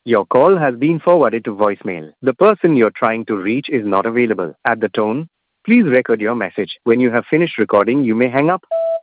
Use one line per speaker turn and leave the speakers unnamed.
Your call has been forwarded to voicemail. The person you're trying to reach is not available. At the tone, please record your message. When you have finished recording, you may hang up.